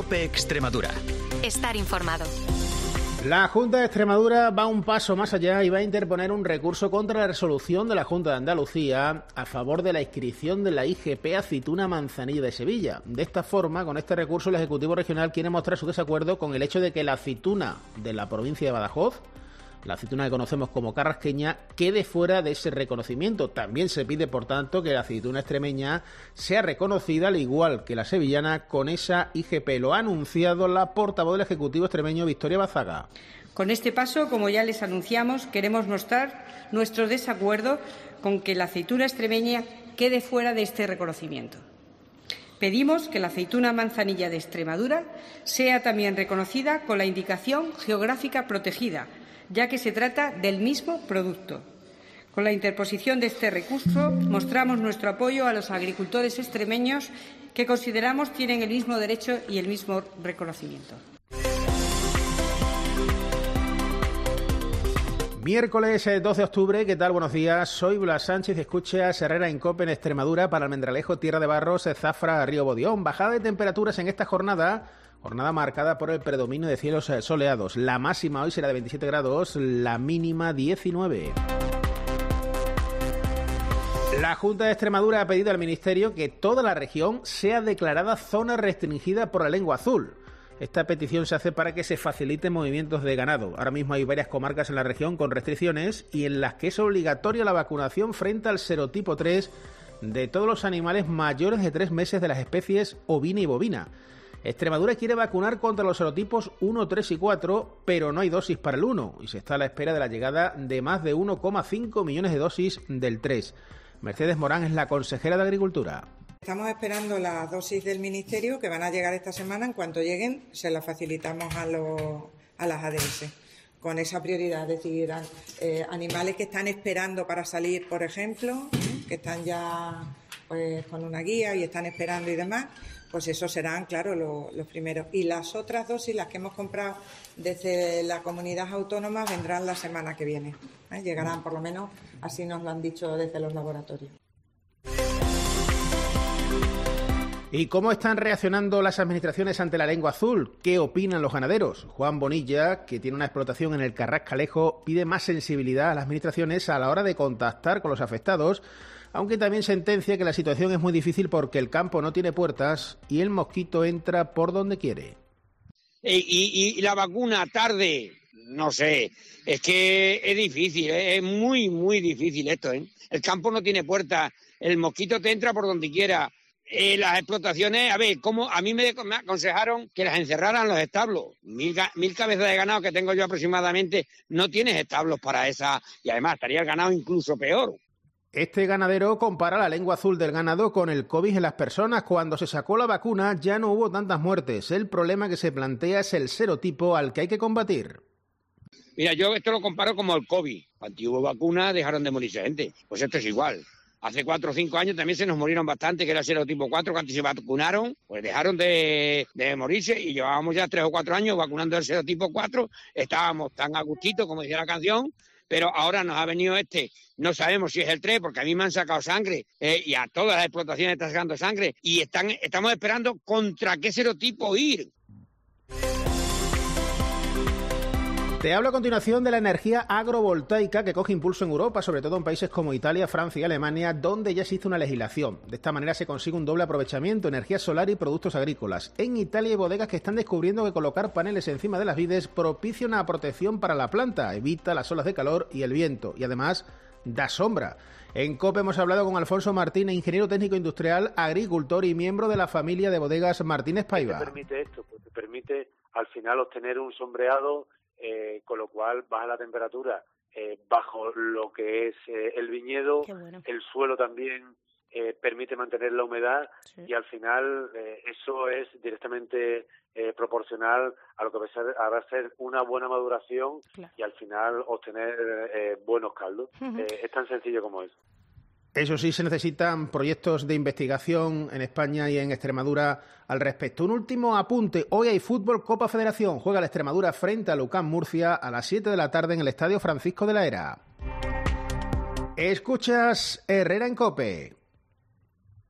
COPE Extremadura. Estar informado. La Junta de Extremadura va un paso más allá y va a interponer un recurso contra la resolución de la Junta de Andalucía a favor de la inscripción de la IGP Aceituna Manzanilla de Sevilla. De esta forma, con este recurso, el Ejecutivo Regional quiere mostrar su desacuerdo con el hecho de que la aceituna de la provincia de Badajoz, la aceituna que conocemos como carrasqueña, quede fuera de ese reconocimiento. También se pide, por tanto, que la aceituna extremeña sea reconocida, al igual que la sevillana, con esa IGP. Lo ha anunciado la portavoz del Ejecutivo extremeño, Victoria Bazaga. Con este paso, como ya les anunciamos, queremos mostrar nuestro desacuerdo con que la aceituna extremeña quede fuera de este reconocimiento. Pedimos que la aceituna manzanilla de Extremadura sea también reconocida con la indicación geográfica protegida, ya que se trata del mismo producto. Con la interposición de este recurso mostramos nuestro apoyo a los agricultores extremeños que consideramos tienen el mismo derecho y el mismo reconocimiento. Miércoles 12 de octubre, ¿qué tal? Buenos días, soy Blas Sánchez y escuchas Herrera en COPE en Extremadura para Almendralejo, Tierra de Barros, Zafra, Río Bodión. Bajada de temperaturas en esta jornada marcada por el predominio de cielos soleados. La máxima hoy será de 27 grados, la mínima 19. La Junta de Extremadura ha pedido al Ministerio que toda la región sea declarada zona restringida por la lengua azul. Esta petición se hace para que se faciliten movimientos de ganado. Ahora mismo hay varias comarcas en la región con restricciones y en las que es obligatoria la vacunación frente al serotipo 3 de todos los animales mayores de 3 meses de las especies ovina y bovina. Extremadura quiere vacunar contra los serotipos 1, 3 y 4, pero no hay dosis para el 1 y se está a la espera de la llegada de más de 1,5 millones de dosis del 3. Mercedes Morán es la consejera de Agricultura. Estamos esperando las dosis del Ministerio que van a llegar esta semana. En cuanto lleguen, se las facilitamos a las ADS. Con esa prioridad, es decir, animales que están esperando para salir, por ejemplo, que están ya pues, con una guía y están esperando y demás, pues esos serán, claro, los primeros. Y las otras dosis, las que hemos comprado desde la comunidad autónoma, vendrán la semana que viene. Llegarán, por lo menos, así nos lo han dicho desde los laboratorios. ¿Y cómo están reaccionando las administraciones ante la lengua azul? ¿Qué opinan los ganaderos? Juan Bonilla, que tiene una explotación en el Carrascalejo, pide más sensibilidad a las administraciones a la hora de contactar con los afectados, aunque también sentencia que la situación es muy difícil porque el campo no tiene puertas y el mosquito entra por donde quiere. Y la vacuna tarde, no sé, es que es difícil, es muy, muy difícil esto, ¿eh? El campo no tiene puertas, el mosquito te entra por donde quiera. Las explotaciones, a ver, a mí me aconsejaron que las encerraran en los establos. 1000 cabezas de ganado que tengo yo aproximadamente, no tienes establos para esa, y además estaría el ganado incluso peor. Este ganadero compara la lengua azul del ganado con el COVID en las personas. Cuando se sacó la vacuna ya no hubo tantas muertes. El problema que se plantea es el serotipo al que hay que combatir. Mira, yo esto lo comparo como el COVID. Cuando hubo vacuna dejaron de morirse gente. Pues esto es igual. Hace 4 o 5 años también se nos murieron bastante, que era el serotipo 4. Cuando se vacunaron, pues dejaron de morirse y llevábamos ya 3 o 4 años vacunando el serotipo 4. Estábamos tan a gustito, como decía la canción, pero ahora nos ha venido no sabemos si es el 3, porque a mí me han sacado sangre y a todas las explotaciones están sacando sangre y estamos esperando contra qué serotipo ir. Te hablo a continuación de la energía agrovoltaica que coge impulso en Europa, sobre todo en países como Italia, Francia y Alemania, donde ya existe una legislación. De esta manera se consigue un doble aprovechamiento, energía solar y productos agrícolas. En Italia hay bodegas que están descubriendo que colocar paneles encima de las vides propicia una protección para la planta, evita las olas de calor y el viento, y además da sombra. En COPE hemos hablado con Alfonso Martínez, ingeniero técnico industrial, agricultor y miembro de la familia de bodegas Martínez Paiva. ¿Qué te permite esto? Pues te permite al final obtener un sombreado, con lo cual baja la temperatura bajo lo que es el viñedo. Bueno. El suelo también permite mantener la humedad, sí. Y al final eso es directamente proporcional a lo que va a ser una buena maduración, claro. Y al final obtener buenos caldos. Es tan sencillo como eso. Eso sí, se necesitan proyectos de investigación en España y en Extremadura al respecto. Un último apunte. Hoy hay fútbol Copa Federación. Juega la Extremadura frente a Lucán Murcia a las 7 de la tarde en el Estadio Francisco de la Era. Escuchas Herrera en COPE.